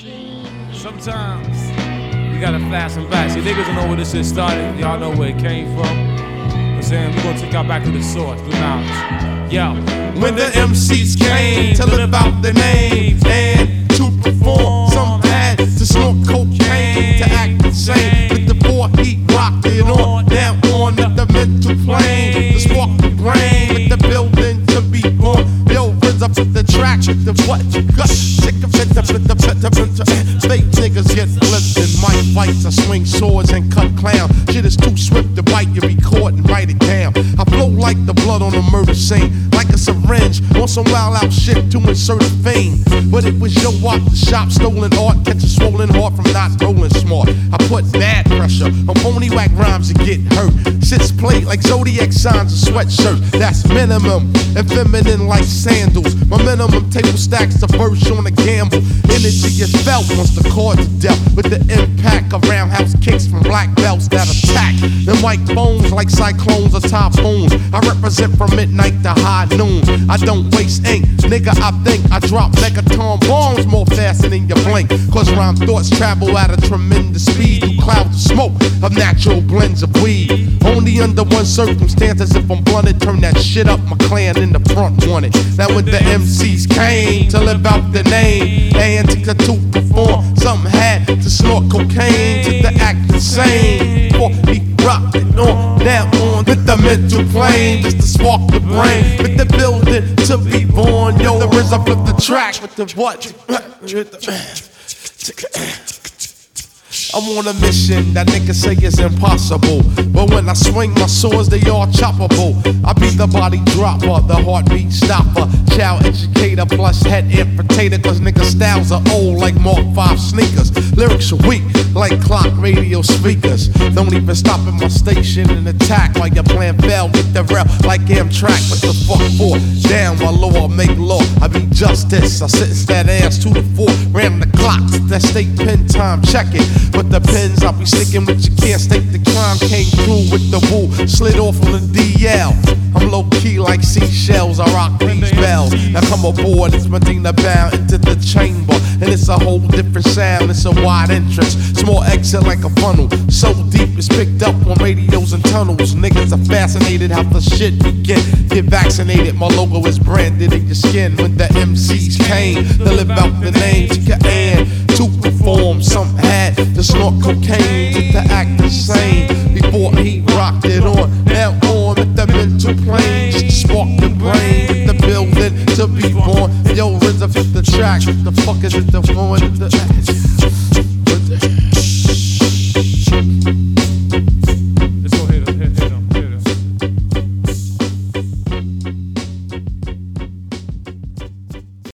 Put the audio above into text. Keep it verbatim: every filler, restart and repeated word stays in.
Sometimes you gotta fast and back. See, niggas don't know where this shit started. Y'all know where it came from. I'm saying we're gonna take y'all back to the source, the knowledge. Yo, when the M Cs came to live out their names and to perform, some had to snort cocaine to act insane. With the four heat rocked it on, down on the mental plane, the spark the brain, with the building to be born. Yo, rinse up with the track, with the what you got. Sick of it, with the pet, fake niggas get flipped in mic fights. I swing swords and cut clown. Shit is too swift to bite, you record and write it down. I flow like the blood on a murder scene, like a syringe on some wild out shit to insert a fame. But it was your walk the shop, stolen art, catch a swollen heart from not rolling smart. I put bad pressure on phony whack rhymes and get hurt. Shit's played like zodiac signs and sweatshirts. That's minimum and feminine like sandals. My minimum table stacks the verse on a gamble. Energy is felt once the chords are dealt with the impact of roundhouse kicks from black belts that attack. Them white bones like cyclones or typhoons. I represent from midnight to high noon. I don't waste ink, nigga. I think I drop megaton bombs more faster than you blink. Cause rhyme thoughts travel at a tremendous speed through clouds of smoke of natural blends of weed. Only under one circumstance, as if I'm blunted, turn that shit up. My clan in the front wanted. Now when the M Cs came to live out the name and to perform, some had to snort cocaine to the act insane. Before he rocked it on, down on with the mental plane, just to spark the brain, with the building to be born. Yo, the rhythm of the track with the what? I'm on a mission that niggas say is impossible, but when I swing my swords, they all choppable. I be the body dropper, the heartbeat stopper, child educator plus head infiltrator. Cause niggas styles are old like Mark five sneakers. Lyrics are weak like clock radio speakers. Don't even stop at my station and attack while your plan fell. Get the rail like Amtrak. What the fuck for? Down while law make law. I be justice. I sentence that ass to the floor. Ram the clocks. That state pen time. Check it. But the pens I'll be sticking with, you can't stake the crime. Came through with the woo, slid off on the D L. I'm low key like seashells, I rock these bells. Now come aboard, it's Medina bound into the chamber, and it's a whole different sound. It's a wide entrance, small exit like a funnel. So deep it's picked up on radios and tunnels. Niggas are fascinated how the shit begin. Get vaccinated, my logo is branded in your skin. When the M Cs came to live out the name, and to perform, some had to snort cocaine to act the same. Before he rocked it on, now on with the mental plane, just to spark the brain, with the building to be born. Yo, rhythm with the track, what the fuck is it the phone?